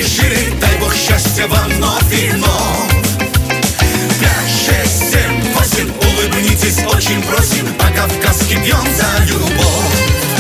шире, дай Бог счастья вам вновь и вновь. 5, 6, 7, 8, улыбнитесь, очень просим, по-кавказски пьем за любовь.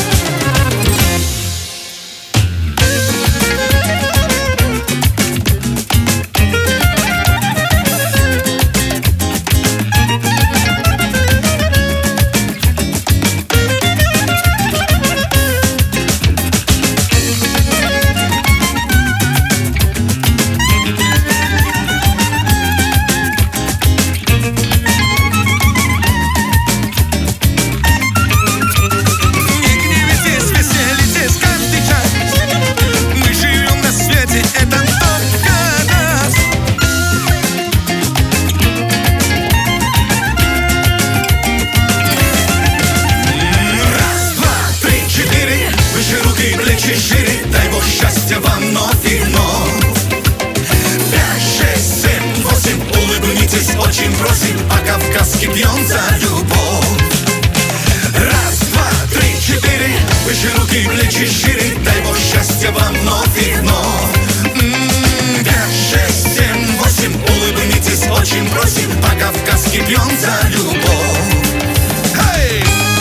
Шире, дай Бог счастья вам вновь и вновь. 5, 6, 7, 8, улыбнитесь, очень просим, по-кавказски пьем за любовь. 1, 2, 3, 4, выше руки, плечи шире, дай Бог счастья вам вновь и вновь. 5, 6, 7, 8, улыбнитесь, очень просим, по-кавказски пьем за любовь. Hey!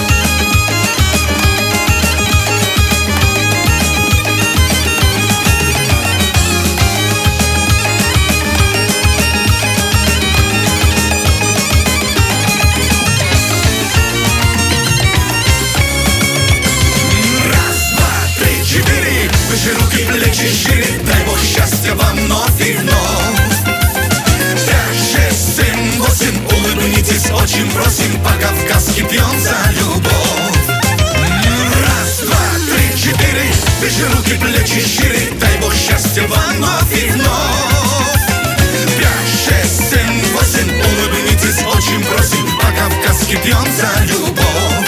Выше руки, плечи шире, дай Бог счастья вам вновь и вновь. 5, 6, 7, 8, улыбнитесь, очень просим, по-кавказски пьем за любовь. 1, 2, 3, 4, выше руки, плечи шире, дай Бог счастья вам вновь и вновь. 5, 6, 7, 8, улыбнитесь, очень просим, по-кавказски пьем за любовь.